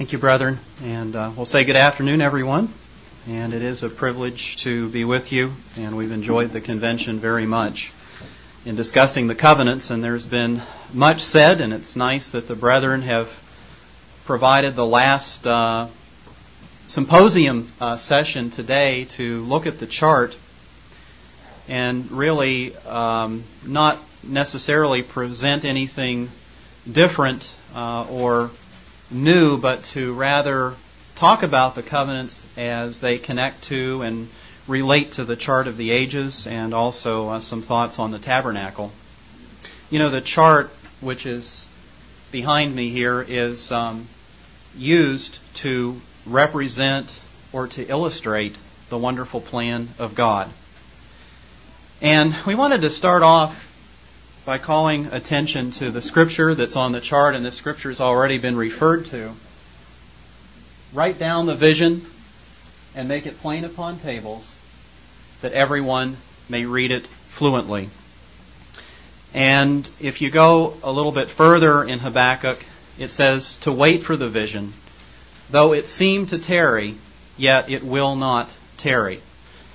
Thank you, brethren. And we'll say good afternoon, everyone. And it is a privilege to be with you. And we've enjoyed the convention very much in discussing the covenants. And there's been much said, and it's nice that the brethren have provided the last symposium session today to look at the chart and really not necessarily present anything different or new, but to rather talk about the covenants as they connect to and relate to the chart of the ages, and also some thoughts on the tabernacle. You know, the chart, which is behind me here, is used to represent or to illustrate the wonderful plan of God. And we wanted to start off by calling attention to the scripture that's on the chart, and this scripture has already been referred to. Write down the vision and make it plain upon tables, that everyone may read it fluently. And if you go a little bit further in Habakkuk, it says to wait for the vision. Though it seem to tarry, yet it will not tarry.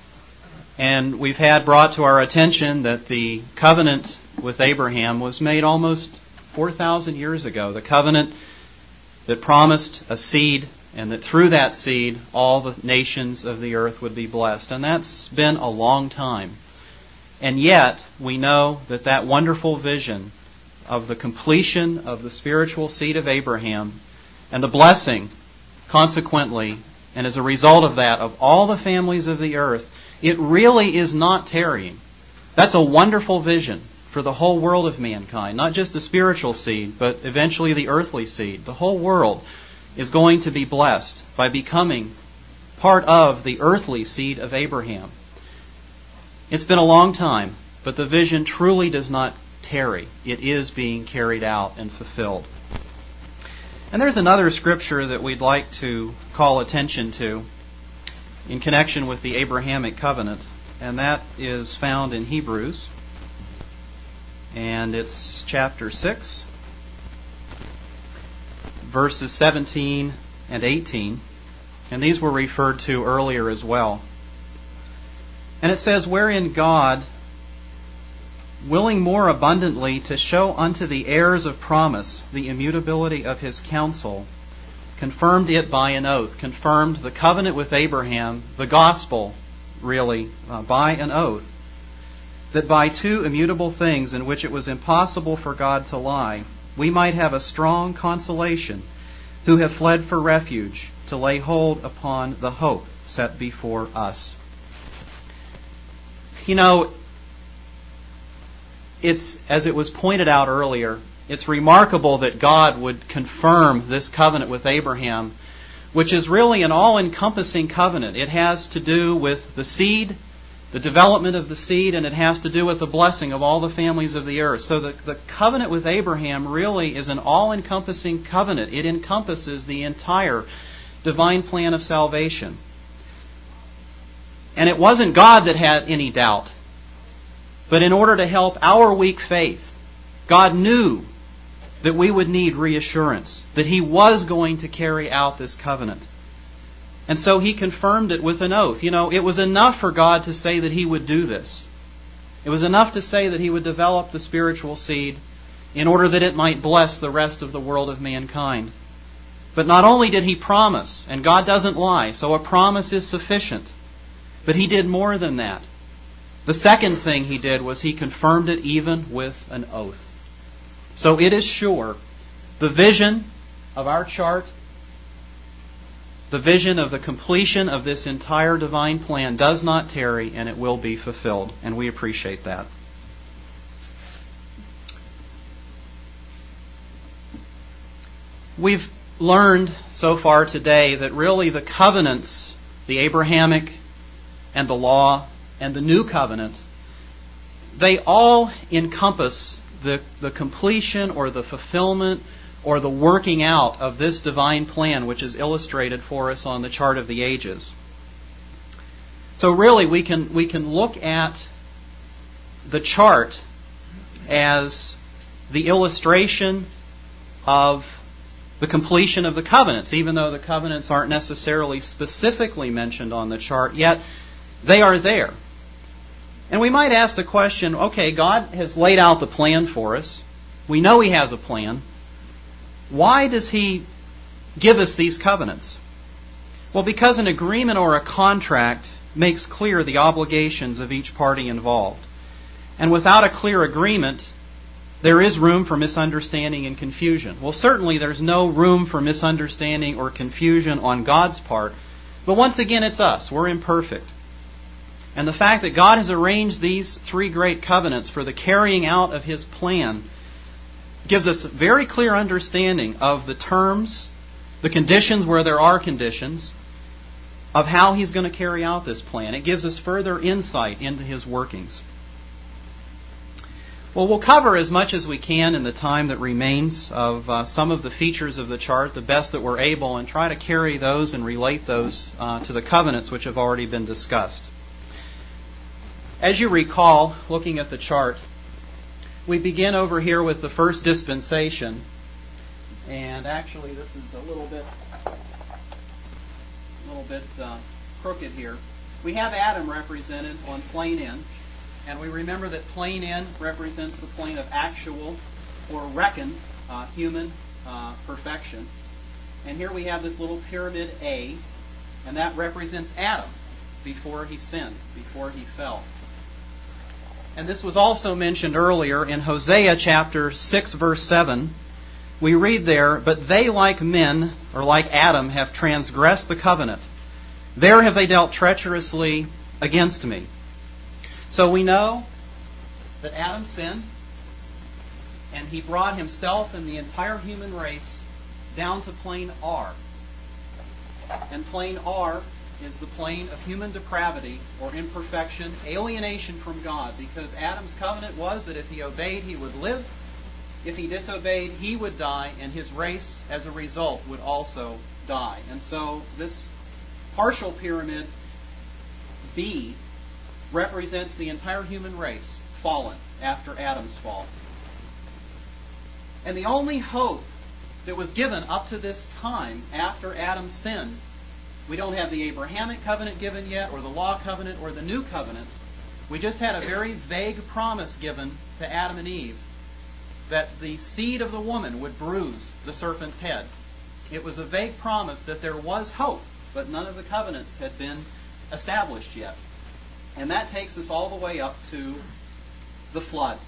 And we've had brought to our attention that the covenant with Abraham was made almost 4,000 years ago. The covenant that promised a seed, and that through that seed all the nations of the earth would be blessed. And that's been a long time. And yet we know that that wonderful vision of the completion of the spiritual seed of Abraham and the blessing, consequently, and as a result of that, of all the families of the earth, it really is not tarrying. That's a wonderful vision for the whole world of mankind. Not just the spiritual seed, but eventually the earthly seed. The whole world is going to be blessed by becoming part of the earthly seed of Abraham. It's been a long time, but the vision truly does not tarry. It is being carried out and fulfilled. And there's another scripture that we'd like to call attention to in connection with the Abrahamic covenant, and that is found in Hebrews. And it's chapter 6, verses 17 and 18. And these were referred to earlier as well. And it says, wherein God, willing more abundantly to show unto the heirs of promise the immutability of His counsel, confirmed it by an oath. Confirmed the covenant with Abraham, the gospel, really, by an oath. That by two immutable things in which it was impossible for God to lie, we might have a strong consolation, who have fled for refuge, to lay hold upon the hope set before us. You know, it's, as it was pointed out earlier, it's remarkable that God would confirm this covenant with Abraham, which is really an all-encompassing covenant. It has to do with the seed, the development of the seed, and it has to do with the blessing of all the families of the earth. So the covenant with Abraham really is an all-encompassing covenant. It encompasses the entire divine plan of salvation. And it wasn't God that had any doubt. But in order to help our weak faith, God knew that we would need reassurance, that He was going to carry out this covenant. And so He confirmed it with an oath. You know, it was enough for God to say that He would do this. It was enough to say that He would develop the spiritual seed in order that it might bless the rest of the world of mankind. But not only did He promise, and God doesn't lie, so a promise is sufficient, but He did more than that. The second thing He did was He confirmed it even with an oath. So it is sure, the vision of our chart, the vision of the completion of this entire divine plan does not tarry, and it will be fulfilled. And we appreciate that. We've learned so far today that really the covenants, the Abrahamic and the law and the new covenant, they all encompass the completion or the fulfillment or the working out of this divine plan, which is illustrated for us on the chart of the ages. So really we can look at the chart as the illustration of the completion of the covenants, even though the covenants aren't necessarily specifically mentioned on the chart, yet they are there. And we might ask the question, okay, God has laid out the plan for us. We know He has a plan. Why does He give us these covenants? Well, because an agreement or a contract makes clear the obligations of each party involved. And without a clear agreement, there is room for misunderstanding and confusion. Well, certainly there's no room for misunderstanding or confusion on God's part. But once again, it's us. We're imperfect. And the fact that God has arranged these three great covenants for the carrying out of His plan gives us a very clear understanding of the terms, the conditions where there are conditions, of how He's going to carry out this plan. It gives us further insight into His workings. Well, we'll cover as much as we can in the time that remains of some of the features of the chart, the best that we're able, and try to carry those and relate those to the covenants which have already been discussed. As you recall, looking at the chart, we begin over here with the first dispensation. And actually, this is a little bit crooked here. We have Adam represented on plane N. And we remember that plane N represents the plane of actual or reckoned human perfection. And here we have this little pyramid A, and that represents Adam before he sinned, before he fell. And this was also mentioned earlier in Hosea chapter 6, verse 7. We read there, "But they like men, or like Adam, have transgressed the covenant. There have they dealt treacherously against me." So we know that Adam sinned, and he brought himself and the entire human race down to plane R. And plane R is the plane of human depravity or imperfection, alienation from God, because Adam's covenant was that if he obeyed, he would live. If he disobeyed, he would die, and his race, as a result, would also die. And so this partial pyramid, B, represents the entire human race fallen after Adam's fall. And the only hope that was given up to this time after Adam sinned, we don't have the Abrahamic covenant given yet, or the law covenant, or the new covenant. We just had a very vague promise given to Adam and Eve that the seed of the woman would bruise the serpent's head. It was a vague promise that there was hope, but none of the covenants had been established yet. And that takes us all the way up to the flood.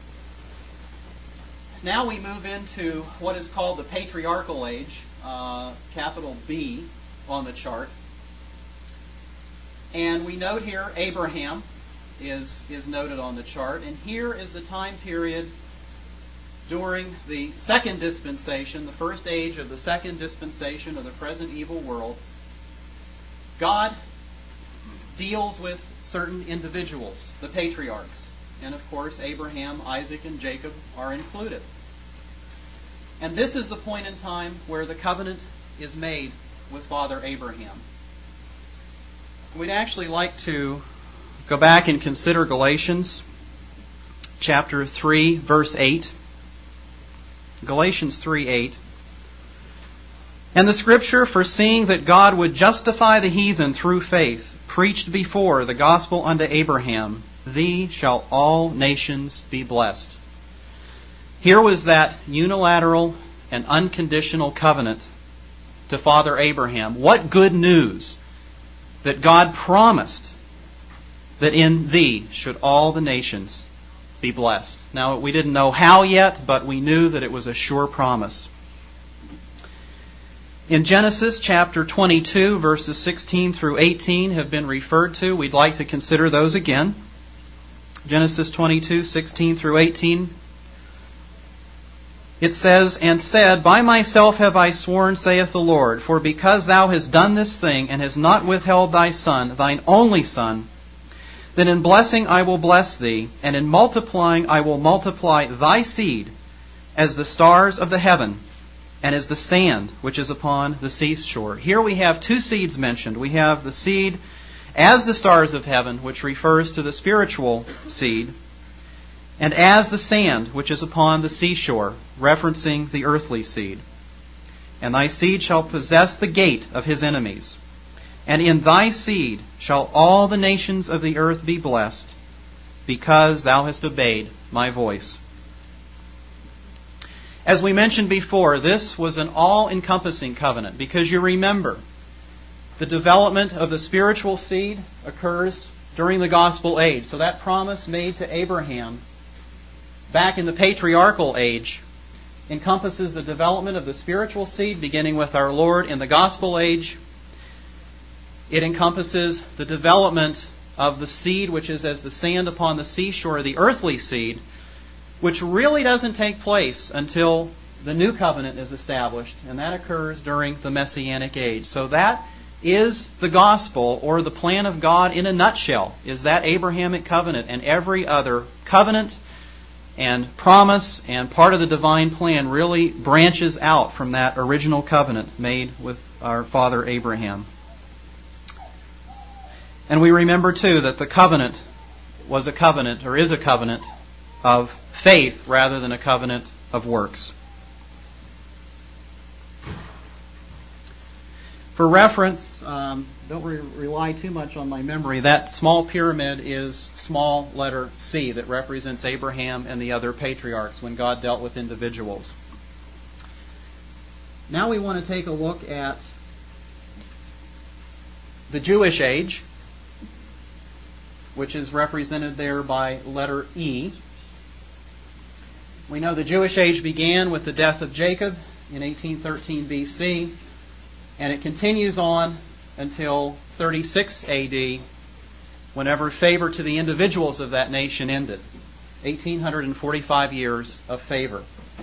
Now we move into what is called the patriarchal age, capital B on the chart. And we note here Abraham is noted on the chart. And here is the time period during the second dispensation, the first age of the second dispensation of the present evil world. God deals with certain individuals, the patriarchs. And of course, Abraham, Isaac, and Jacob are included. And this is the point in time where the covenant is made with Father Abraham. We'd actually like to go back and consider Galatians chapter 3, verse 8. Galatians 3:8. "And the Scripture, foreseeing that God would justify the heathen through faith, preached before the gospel unto Abraham, thee shall all nations be blessed." Here was that unilateral and unconditional covenant to Father Abraham. What good news that God promised that in thee should all the nations be blessed. Now, we didn't know how yet, but we knew that it was a sure promise. In Genesis chapter 22, verses 16 through 18 have been referred to. We'd like to consider those again. Genesis 22, 16 through 18. It says, "And said, By myself have I sworn, saith the Lord, for because thou hast done this thing, and hast not withheld thy son, thine only son, then in blessing I will bless thee, and in multiplying I will multiply thy seed as the stars of the heaven, and as the sand which is upon the seashore." Here we have two seeds mentioned. We have the seed as the stars of heaven, which refers to the spiritual seed, and as the sand which is upon the seashore, referencing the earthly seed. and thy seed shall possess the gate of his enemies. And in thy seed shall all the nations of the earth be blessed, because thou hast obeyed my voice. As we mentioned before, this was an all-encompassing covenant, because you remember, the development of the spiritual seed occurs during the gospel age. So that promise made to Abraham back in the patriarchal age encompasses the development of the spiritual seed beginning with our Lord in the gospel age. It encompasses the development of the seed which is as the sand upon the seashore, the earthly seed, which really doesn't take place until the new covenant is established, and that occurs during the Messianic age. So that is the gospel, or the plan of God in a nutshell, is that Abrahamic covenant, and every other covenant and promise and part of the divine plan really branches out from that original covenant made with our father Abraham. And we remember too that the covenant was a covenant, or is a covenant, of faith rather than a covenant of works. For reference, don't rely too much on my memory. That small pyramid is small letter C that represents Abraham and the other patriarchs when God dealt with individuals. Now we want to take a look at the Jewish age, which is represented there by letter E. We know the Jewish age began with the death of Jacob in 1813 BC, and it continues on until 36 AD, whenever favor to the individuals of that nation ended. 1845 years of favor.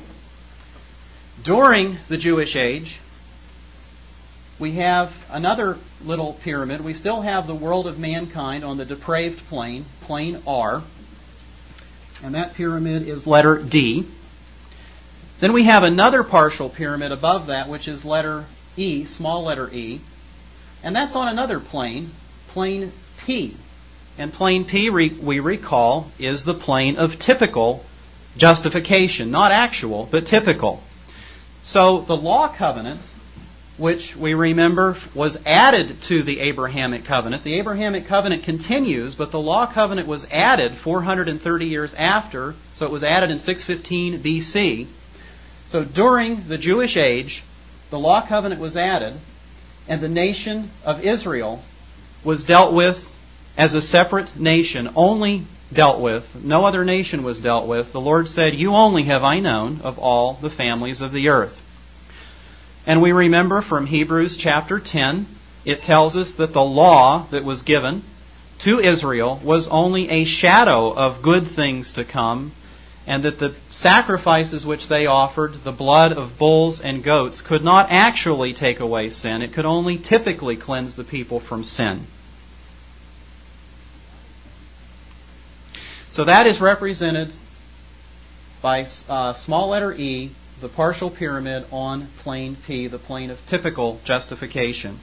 During the Jewish age, we have another little pyramid. We still have the world of mankind on the depraved plane, plane R, and that pyramid is letter D. Then we have another partial pyramid above that, which is letter E, small letter E, and that's on another plane, plane P. And plane P, we recall, is the plane of typical justification. Not actual, but typical. So the law covenant, which we remember was added to the Abrahamic covenant. The Abrahamic covenant continues, but the law covenant was added 430 years after, so it was added in 615 BC. So during the Jewish age, the law covenant was added, and the nation of Israel was dealt with as a separate nation, only dealt with. No other nation was dealt with. The Lord said, "You only have I known of all the families of the earth." And we remember from Hebrews chapter 10, it tells us that the law that was given to Israel was only a shadow of good things to come, and that the sacrifices which they offered, the blood of bulls and goats, could not actually take away sin. It could only typically cleanse the people from sin. So that is represented by small letter E, the partial pyramid on plane P, the plane of typical justification.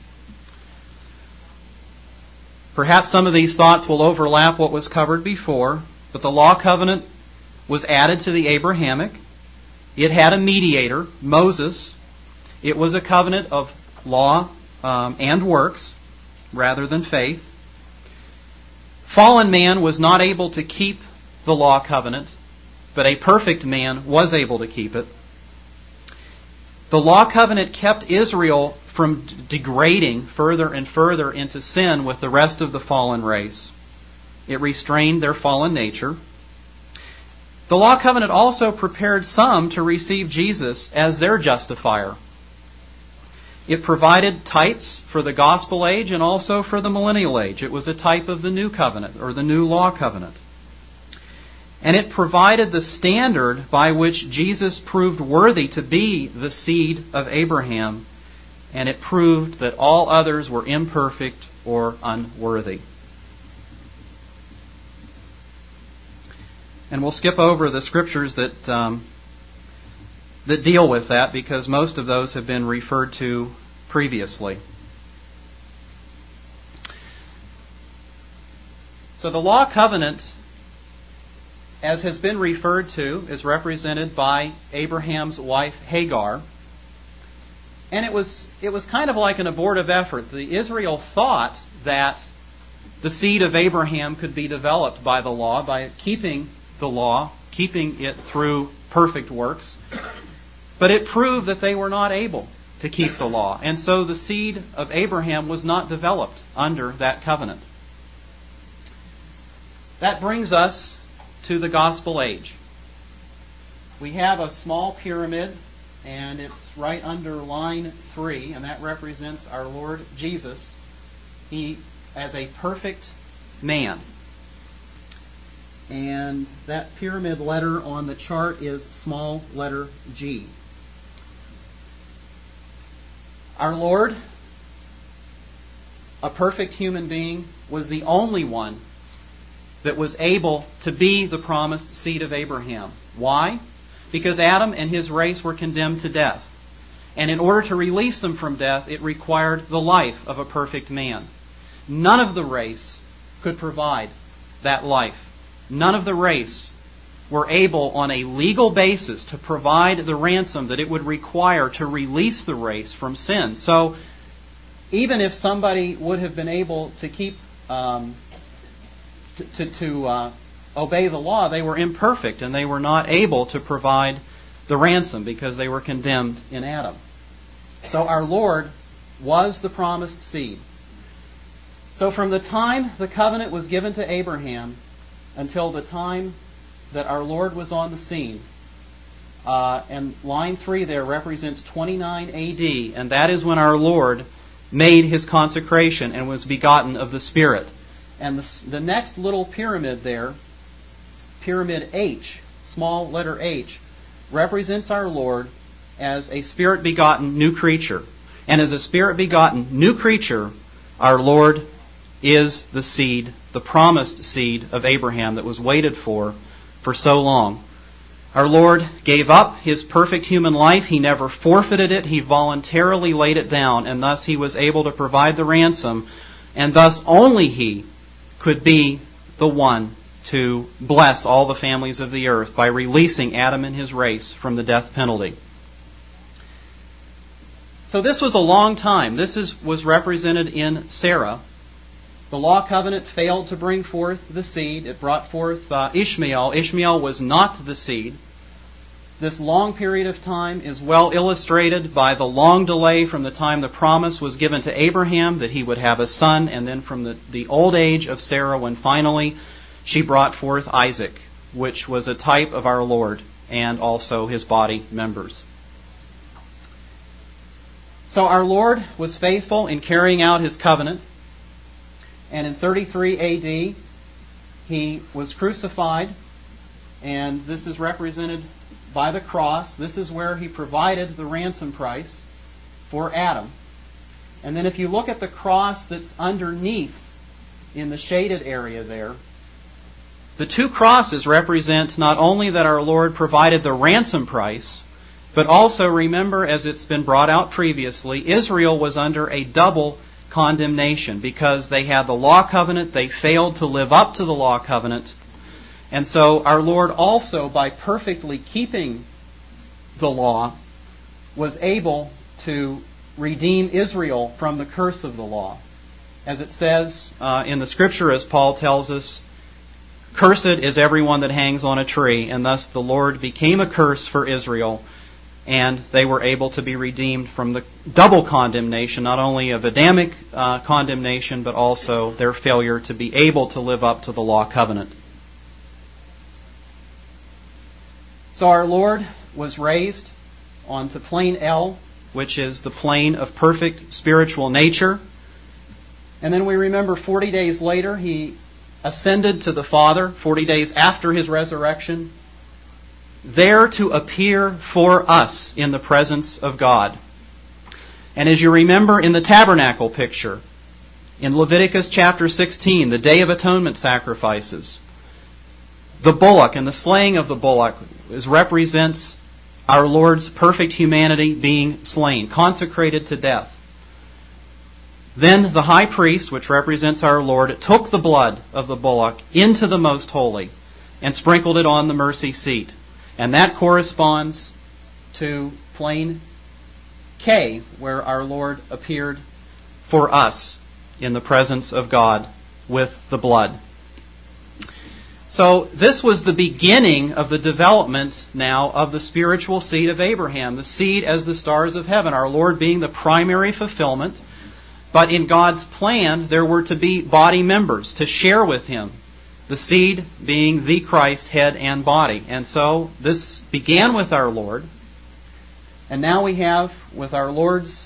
Perhaps some of these thoughts will overlap what was covered before, but the law covenant was added to the Abrahamic. It had a mediator, Moses. It was a covenant of law and works rather than faith. Fallen man was not able to keep the law covenant, but a perfect man was able to keep it. The law covenant kept Israel from degrading further and further into sin with the rest of the fallen race. It restrained their fallen nature. The law covenant also prepared some to receive Jesus as their justifier. It provided types for the gospel age and also for the millennial age. It was a type of the new covenant, or the new law covenant. And it provided the standard by which Jesus proved worthy to be the seed of Abraham, and it proved that all others were imperfect or unworthy. And we'll skip over the scriptures that deal with that, because most of those have been referred to previously. So the law covenant, as has been referred to, is represented by Abraham's wife Hagar. And it was kind of like an abortive effort. Israel thought that the seed of Abraham could be developed by the law, by keeping the law, keeping it through perfect works. But it proved that they were not able to keep the law. And so the seed of Abraham was not developed under that covenant. That brings us to the gospel age. We have a small pyramid, and it's right under line 3, and that represents our Lord Jesus. He as a perfect man. And that pyramid letter on the chart is small letter G. Our Lord, a perfect human being, was the only one that was able to be the promised seed of Abraham. Why? Because Adam and his race were condemned to death. And in order to release them from death, it required the life of a perfect man. None of the race could provide that life. None of the race were able on a legal basis to provide the ransom that it would require to release the race from sin. So even if somebody would have been able to keep obey the law, they were imperfect and they were not able to provide the ransom because they were condemned in Adam. So our Lord was the promised seed. So from the time the covenant was given to Abraham until the time that our Lord was on the scene, and line 3 there represents 29 A.D., and that is when our Lord made His consecration and was begotten of the Spirit. And the next little pyramid there, pyramid H, small letter H, represents our Lord as a Spirit-begotten new creature. And as a Spirit-begotten new creature, our Lord is the seed, the promised seed of Abraham that was waited for so long. Our Lord gave up His perfect human life. He never forfeited it. He voluntarily laid it down, and thus He was able to provide the ransom, and thus only He could be the one to bless all the families of the earth by releasing Adam and his race from the death penalty. So this was a long time. This was represented in Sarah. The law covenant failed to bring forth the seed. It brought forth Ishmael. Ishmael was not the seed. This long period of time is well illustrated by the long delay from the time the promise was given to Abraham that he would have a son, and then from the old age of Sarah when finally she brought forth Isaac, which was a type of our Lord and also His body members. So our Lord was faithful in carrying out His covenant. And in 33 A.D., He was crucified, and this is represented by the cross. This is where He provided the ransom price for Adam. And then if you look at the cross that's underneath in the shaded area there, the two crosses represent not only that our Lord provided the ransom price, but also remember, as it's been brought out previously, Israel was under a double condemnation because they had the law covenant, they failed to live up to the law covenant. And so our Lord also, by perfectly keeping the law, was able to redeem Israel from the curse of the law. As it says in the Scripture, as Paul tells us, "Cursed is everyone that hangs on a tree," and thus the Lord became a curse for Israel, and they were able to be redeemed from the double condemnation, not only of Adamic condemnation, but also their failure to be able to live up to the law covenant. So our Lord was raised onto plane L, which is the plane of perfect spiritual nature. And then we remember 40 days later, He ascended to the Father, 40 days after His resurrection, there to appear for us in the presence of God. And as you remember in the tabernacle picture, in Leviticus chapter 16, the Day of Atonement sacrifices, the bullock and the slaying of the bullock represents our Lord's perfect humanity being slain, consecrated to death. Then the high priest, which represents our Lord, took the blood of the bullock into the most holy and sprinkled it on the mercy seat. And that corresponds to plane K, where our Lord appeared for us in the presence of God with the blood. So this was the beginning of the development now of the spiritual seed of Abraham, the seed as the stars of heaven, our Lord being the primary fulfillment. But in God's plan, there were to be body members to share with Him, the seed being the Christ, head and body. And so this began with our Lord, and now we have, with our Lord's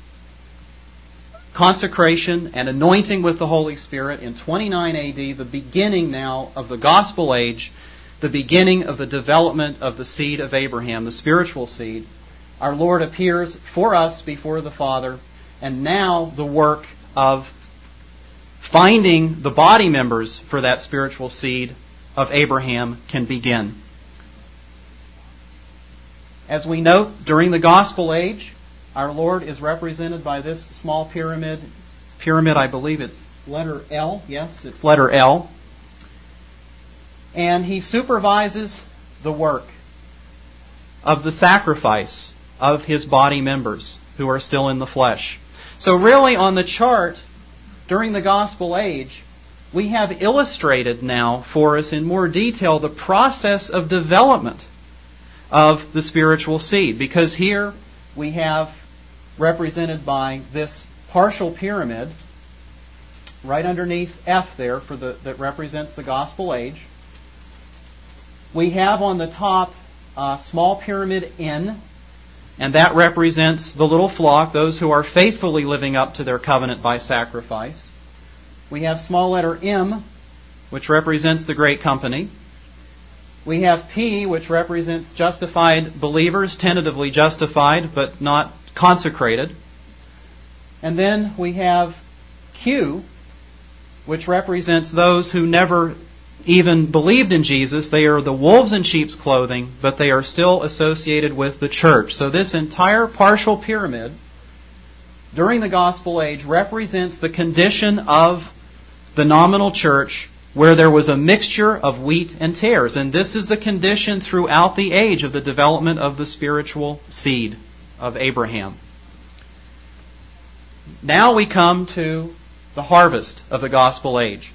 consecration and anointing with the Holy Spirit in 29 AD, the beginning now of the gospel age, the beginning of the development of the seed of Abraham, the spiritual seed. Our Lord appears for us before the Father, and now the work of finding the body members for that spiritual seed of Abraham can begin. As we note, during the gospel age, our Lord is represented by this small pyramid. Pyramid, I believe it's letter L. Yes, it's letter L. And He supervises the work of the sacrifice of His body members who are still in the flesh. So really on the chart, during the gospel age, we have illustrated now for us in more detail the process of development of the spiritual seed. Because here we have, represented by this partial pyramid, right underneath F there that represents the gospel age. We have on the top a small pyramid N, and that represents the little flock, those who are faithfully living up to their covenant by sacrifice. We have small letter M, which represents the great company. We have P, which represents justified believers, tentatively justified, but not consecrated. And then we have Q, which represents those who never even believed in Jesus. They are the wolves in sheep's clothing, but they are still associated with the church. So this entire partial pyramid during the gospel age represents the condition of the nominal church, where there was a mixture of wheat and tares. And this is the condition throughout the age of the development of the spiritual seed of Abraham. Now we come to the harvest of the gospel age.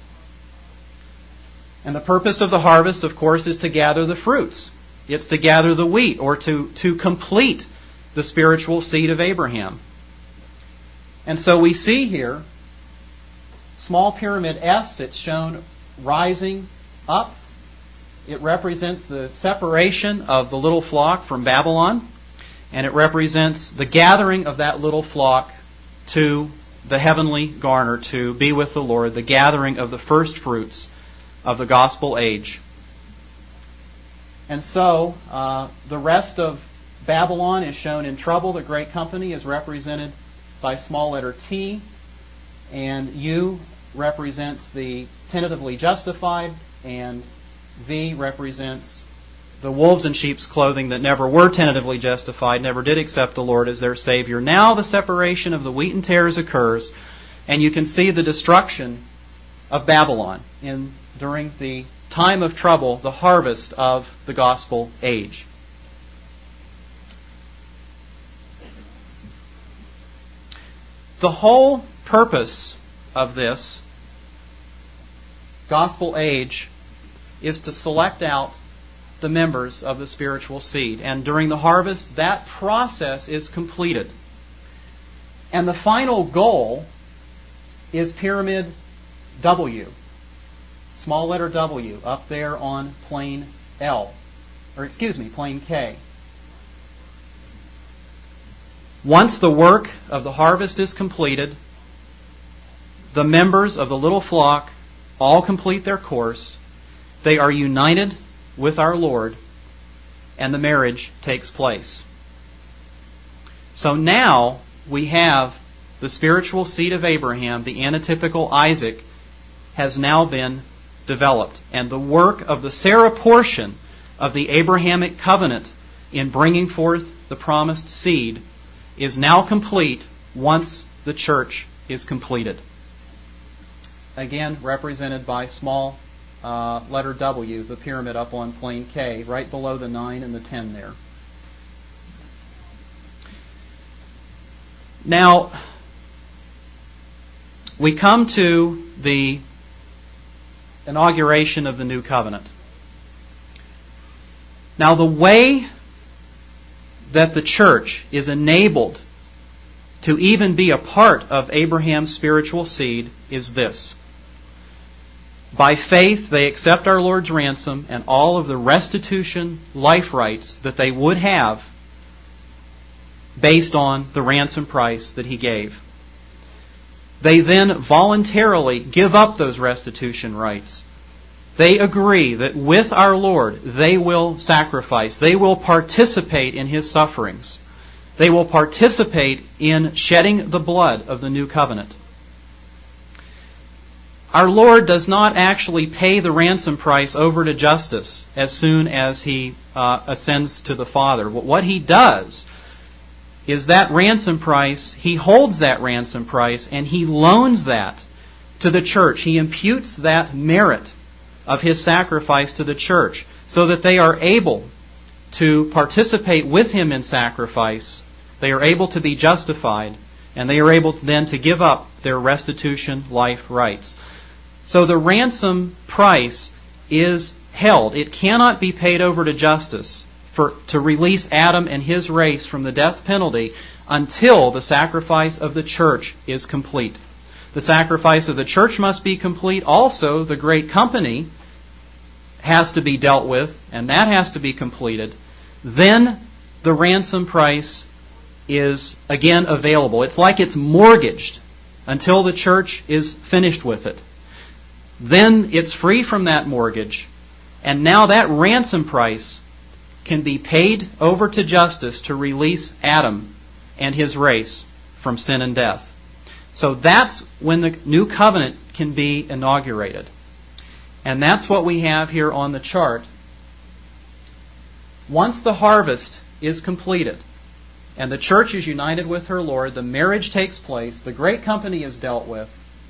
And the purpose of the harvest, of course, is to gather the fruits. It's to gather the wheat, or to complete the spiritual seed of Abraham. And so we see here, small pyramid S, it's shown rising up. It represents the separation of the little flock from Babylon, and it represents the gathering of that little flock to the heavenly garner, to be with the Lord, the gathering of the first fruits of the gospel age. And so, the rest of Babylon is shown in trouble. The great company is represented by small letter T, and U represents the tentatively justified, and V represents the wolves in sheep's clothing that never were tentatively justified, never did accept the Lord as their Savior. Now the separation of the wheat and tares occurs, and you can see the destruction of Babylon during the time of trouble, the harvest of the gospel age. The whole purpose of this gospel age is to select out the members of the spiritual seed. And during the harvest, that process is completed. And the final goal is pyramid W, small letter W, up there on plane plane K. Once the work of the harvest is completed, the members of the little flock all complete their course. They are united with our Lord, and the marriage takes place. So now we have the spiritual seed of Abraham, the antitypical Isaac, has now been developed. And the work of the Sarah portion of the Abrahamic covenant in bringing forth the promised seed is now complete once the church is completed. Again, represented by small letter W, the pyramid up on plane K, right below the 9 and the 10 there. Now, we come to the inauguration of the New Covenant. Now, the way that the church is enabled to even be a part of Abraham's spiritual seed is this. By faith, they accept our Lord's ransom and all of the restitution life rights that they would have based on the ransom price that He gave. They then voluntarily give up those restitution rights. They agree that with our Lord, they will sacrifice. They will participate in His sufferings. They will participate in shedding the blood of the new covenant. Our Lord does not actually pay the ransom price over to justice as soon as He ascends to the Father. What He does is that ransom price, He holds that ransom price and He loans that to the church. He imputes that merit of His sacrifice to the church so that they are able to participate with Him in sacrifice. They are able to be justified, and they are able then to give up their restitution life rights. So the ransom price is held. It cannot be paid over to justice to release Adam and his race from the death penalty until the sacrifice of the church is complete. The sacrifice of the church must be complete. Also, the great company has to be dealt with, and that has to be completed. Then the ransom price is again available. It's like it's mortgaged until the church is finished with it. Then it's free from that mortgage, and now that ransom price can be paid over to justice to release Adam and his race from sin and death. So that's when the new covenant can be inaugurated. And that's what we have here on the chart. Once the harvest is completed and the church is united with her Lord, the marriage takes place, the great company is dealt with.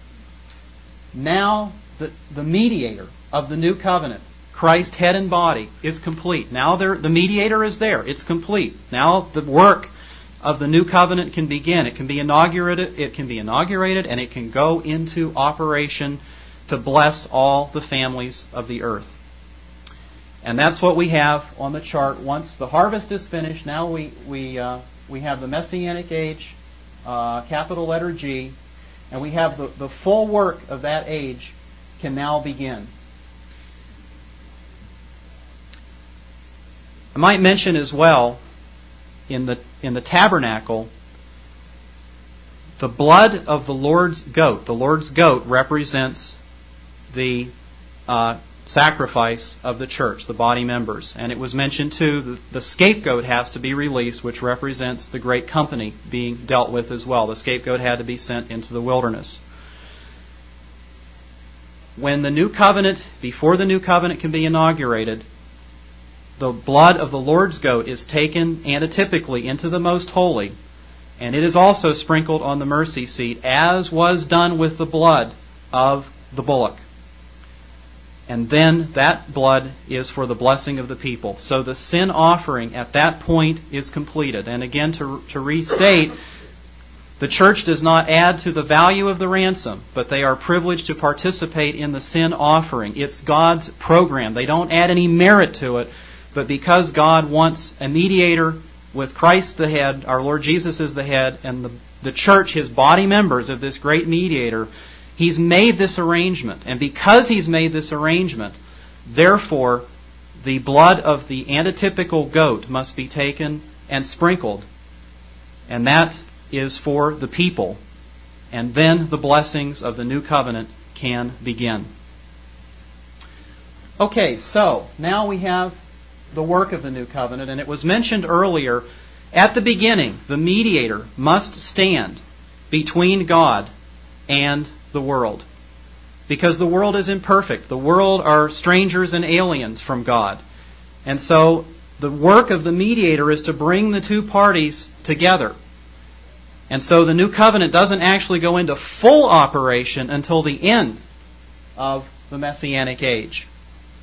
Now the mediator of the new covenant, Christ, head and body, is complete. Now the mediator is there. It's complete. Now the work of the new covenant can begin. It can be inaugurated, and it can go into operation to bless all the families of the earth. And that's what we have on the chart. Once the harvest is finished, now we have the Messianic age, capital letter G, and we have the full work of that age can now begin. I might mention as well, in the tabernacle, the blood of the Lord's goat. The Lord's goat represents the sacrifice of the church, the body members. And it was mentioned too, the scapegoat has to be released, which represents the great company being dealt with as well. The scapegoat had to be sent into the wilderness. When the new covenant, before the new covenant can be inaugurated, the blood of the Lord's goat is taken antitypically into the most holy, and it is also sprinkled on the mercy seat, as was done with the blood of the bullock. And then that blood is for the blessing of the people. So the sin offering at that point is completed. And again, to restate, the church does not add to the value of the ransom, but they are privileged to participate in the sin offering. It's God's program. They don't add any merit to it, but because God wants a mediator with Christ the head, our Lord Jesus is the head, and the church, His body members of this great mediator, He's made this arrangement. And because He's made this arrangement, therefore, the blood of the antitypical goat must be taken and sprinkled. And that is for the people. And then the blessings of the new covenant can begin. Okay, so now we have the work of the new covenant. And it was mentioned earlier, at the beginning, the mediator must stand between God and the world. Because the world is imperfect. The world are strangers and aliens from God. And so the work of the mediator is to bring the two parties together. And so the new covenant doesn't actually go into full operation until the end of the Messianic age.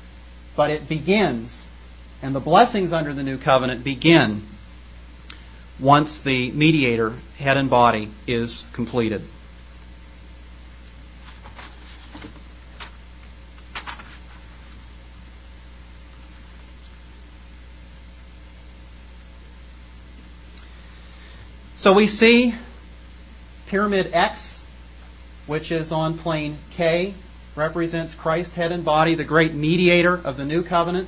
But it begins, and the blessings under the new covenant begin once the mediator, head and body, is completed. So we see Pyramid X, which is on plane K, represents Christ, head and body, the great mediator of the new covenant.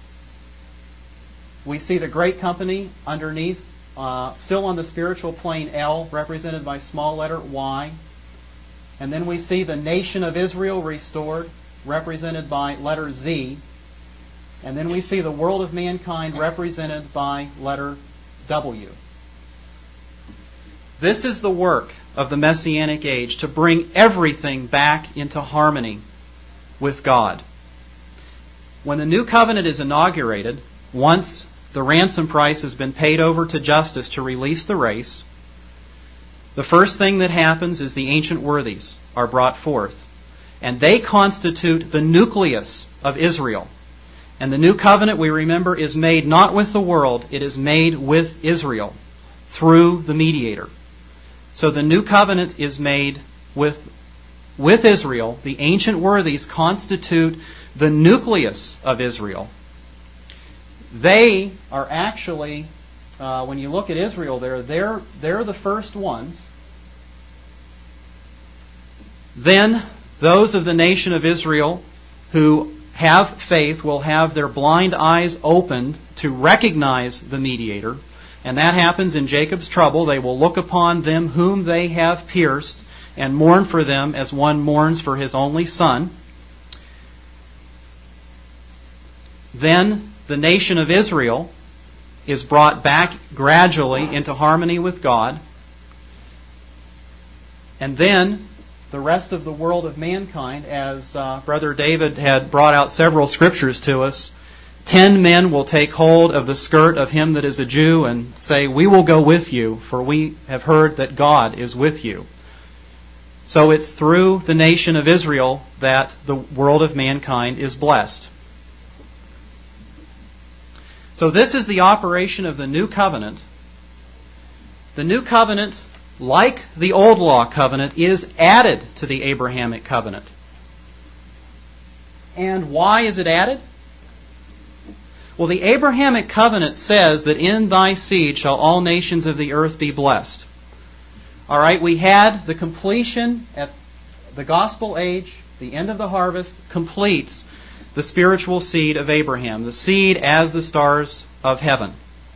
We see the great company underneath, still on the spiritual plane L, represented by small letter Y. And then we see the nation of Israel restored, represented by letter Z. And then we see the world of mankind represented by letter W. This is the work of the Messianic age, to bring everything back into harmony with God. When the new covenant is inaugurated, once the ransom price has been paid over to justice to release the race, the first thing that happens is the ancient worthies are brought forth. And they constitute the nucleus of Israel. And the new covenant, we remember, is made not with the world, it is made with Israel through the mediator. So the new covenant is made with Israel. The ancient worthies constitute the nucleus of Israel. They are actually, when you look at Israel there, they're the first ones. Then those of the nation of Israel who have faith will have their blind eyes opened to recognize the mediator. And that happens in Jacob's trouble. They will look upon them whom they have pierced and mourn for them as one mourns for his only son. Then the nation of Israel is brought back gradually into harmony with God. And then the rest of the world of mankind, as Brother David had brought out several scriptures to us, 10 men will take hold of the skirt of him that is a Jew and say, "We will go with you, for we have heard that God is with you." So it's through the nation of Israel that the world of mankind is blessed. So this is the operation of the new covenant. The new covenant, like the old law covenant, is added to the Abrahamic covenant. And why is it added? Well, the Abrahamic covenant says that in thy seed shall all nations of the earth be blessed. All right, we had the completion at the gospel age, the end of the harvest, completes the spiritual seed of Abraham, the seed as the stars of heaven.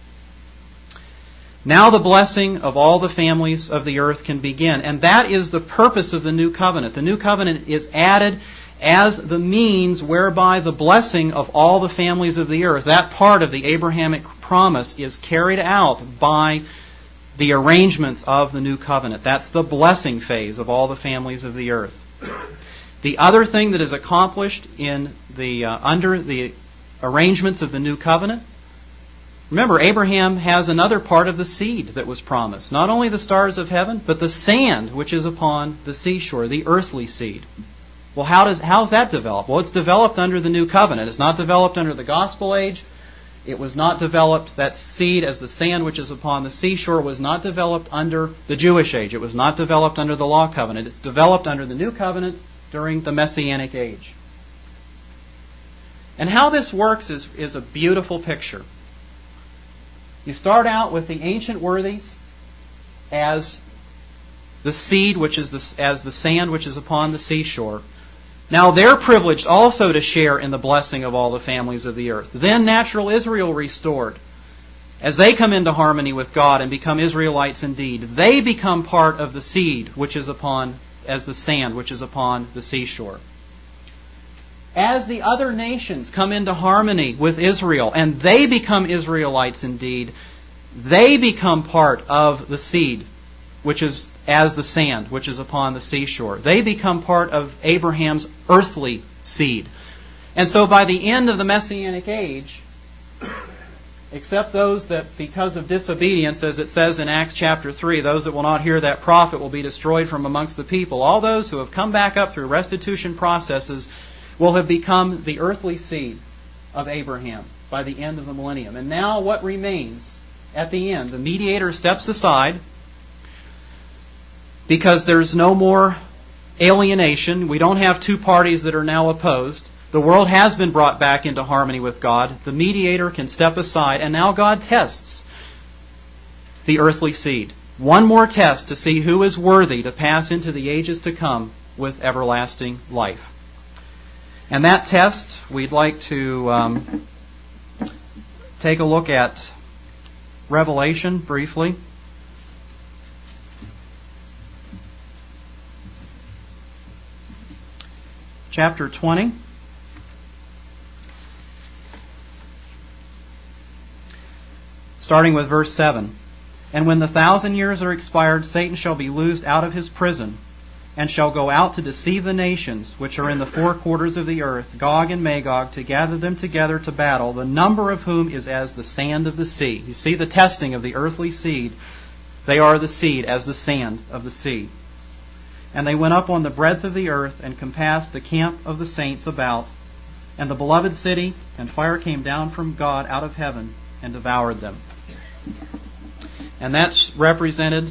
Now the blessing of all the families of the earth can begin. And that is the purpose of the new covenant. The new covenant is added as the means whereby the blessing of all the families of the earth, that part of the Abrahamic promise, is carried out by the arrangements of the new covenant. That's the blessing phase of all the families of the earth. The other thing that is accomplished in under the arrangements of the new covenant, remember, Abraham has another part of the seed that was promised. Not only the stars of heaven, but the sand which is upon the seashore, the earthly seed. Well, how's that developed? Well, it's developed under the new covenant. It's not developed under the gospel age. It was not developed, that seed as the sand which is upon the seashore was not developed under the Jewish age. It was not developed under the law covenant. It's developed under the new covenant during the Messianic age. And how this works is a beautiful picture. You start out with the ancient worthies as the seed which is as the sand which is upon the seashore. Now they're privileged also to share in the blessing of all the families of the earth. Then natural Israel restored. As they come into harmony with God and become Israelites indeed, they become part of the seed which is upon, as the sand which is upon the seashore. As the other nations come into harmony with Israel and they become Israelites indeed, they become part of the seed which is as the sand which is upon the seashore. They become part of Abraham's earthly seed. And so by the end of the Messianic age, except those that because of disobedience, as it says in Acts chapter 3, those that will not hear that prophet will be destroyed from amongst the people. All those who have come back up through restitution processes will have become the earthly seed of Abraham by the end of the millennium. And now what remains at the end. The mediator steps aside because there's no more alienation. We don't have two parties that are now opposed. The world has been brought back into harmony with God. The mediator can step aside, and now God tests the earthly seed. One more test to see who is worthy to pass into the ages to come with everlasting life. And that test, we'd like to take a look at Revelation briefly. Chapter 20. Starting with verse 7. And when the 1,000 years are expired, Satan shall be loosed out of his prison, and shall go out to deceive the nations which are in the four quarters of the earth, Gog and Magog, to gather them together to battle, the number of whom is as the sand of the sea. You see the testing of the earthly seed. They are the seed as the sand of the sea. And they went up on the breadth of the earth, and compassed the camp of the saints about, and the beloved city, and fire came down from God out of heaven, and devoured them. And that's represented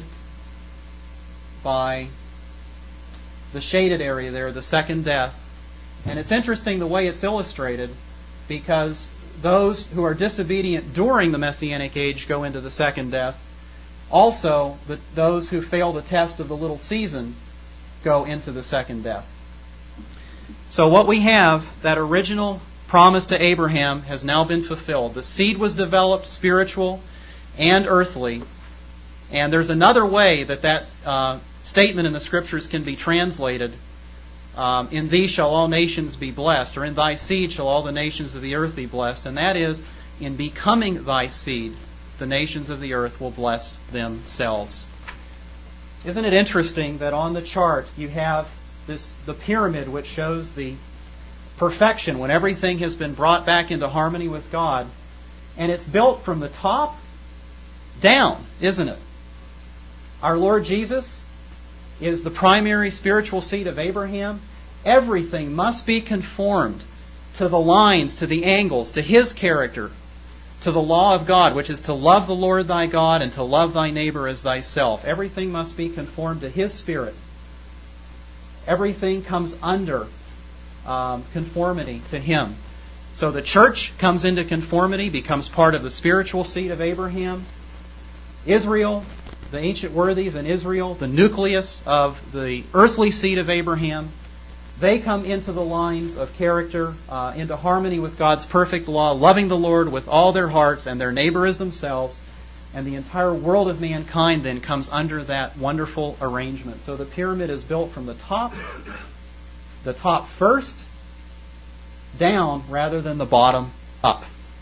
by the shaded area there, the second death. And it's interesting the way it's illustrated, because those who are disobedient during the Messianic age go into the second death. Also, those who fail the test of the little season go into the second death. So what we have, that original promise to Abraham, has now been fulfilled. The seed was developed, spiritual and earthly. And there's another way that statement in the Scriptures can be translated. In thee shall all nations be blessed, or in thy seed shall all the nations of the earth be blessed. And that is, in becoming thy seed, the nations of the earth will bless themselves. Isn't it interesting that on the chart you have the pyramid, which shows the perfection when everything has been brought back into harmony with God, and it's built from the top down, isn't it? Our Lord Jesus is the primary spiritual seed of Abraham. Everything must be conformed to the lines, to the angles, to His character, to the law of God, which is to love the Lord thy God and to love thy neighbor as thyself. Everything must be conformed to His Spirit. Everything comes under conformity to Him. So the church comes into conformity, becomes part of the spiritual seed of Abraham. Israel, the ancient worthies in Israel, the nucleus of the earthly seed of Abraham, they come into the lines of character, into harmony with God's perfect law, loving the Lord with all their hearts and their neighbor as themselves. And the entire world of mankind then comes under that wonderful arrangement. So the pyramid is built from the top first, down rather than the bottom up.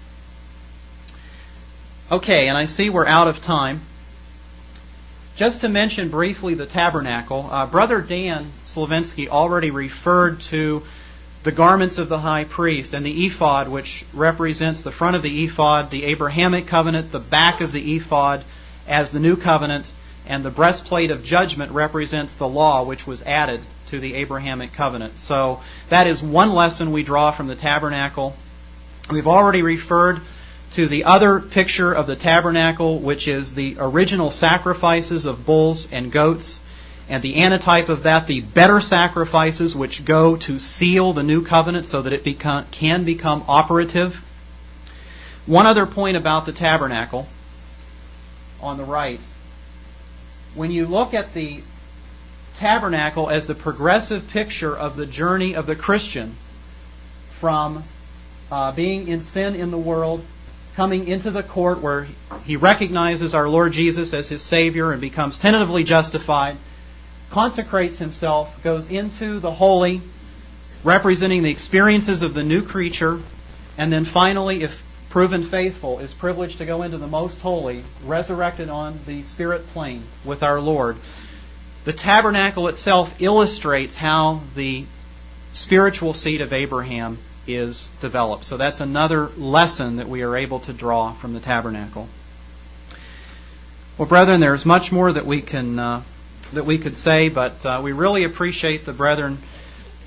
Okay, and I see we're out of time. Just to mention briefly the tabernacle, Brother Dan Slavinsky already referred to the garments of the high priest and the ephod, which represents the front of the ephod, the Abrahamic covenant, the back of the ephod as the new covenant, and the breastplate of judgment represents the law which was added to the Abrahamic covenant. So that is one lesson we draw from the tabernacle. We've already referred to the other picture of the tabernacle, which is the original sacrifices of bulls and goats, and the antitype of that, the better sacrifices which go to seal the new covenant so that it can become operative. One other point about the tabernacle on the right. When you look at the tabernacle as the progressive picture of the journey of the Christian from being in sin in the world, coming into the court where he recognizes our Lord Jesus as his Savior and becomes tentatively justified, consecrates himself, goes into the holy, representing the experiences of the new creature, and then finally, if proven faithful, is privileged to go into the most holy, resurrected on the spirit plane with our Lord. The tabernacle itself illustrates how the spiritual seed of Abraham is developed. So that's another lesson that we are able to draw from the tabernacle. Well, brethren, there's much more that we could say, but we really appreciate the brethren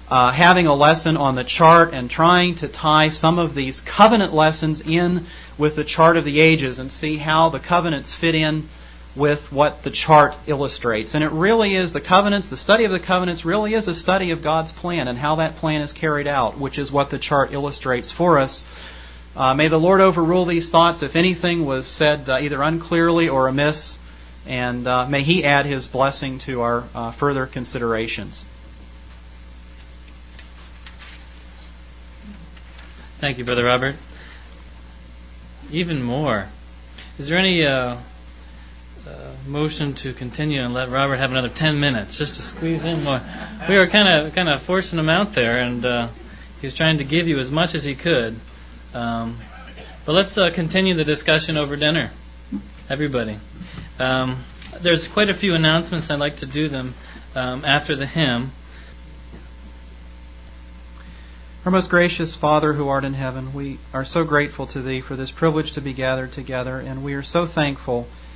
having a lesson on the chart and trying to tie some of these covenant lessons in with the chart of the ages and see how the covenants fit in with what the chart illustrates. And it really is the study of the covenants really is a study of God's plan and how that plan is carried out, which is what the chart illustrates for us. May the Lord overrule these thoughts if anything was said either unclearly or amiss, and may He add His blessing to our further considerations. Thank you, Brother Robert. Even more. Is there any motion to continue and let Robert have another 10 minutes just to squeeze in more? We were kind of forcing him out there, and he was trying to give you as much as he could. But let's continue the discussion over dinner, everybody. There's quite a few announcements. I'd like to do them after the hymn. Our most gracious Father who art in heaven, we are so grateful to Thee for this privilege to be gathered together, and we are so thankful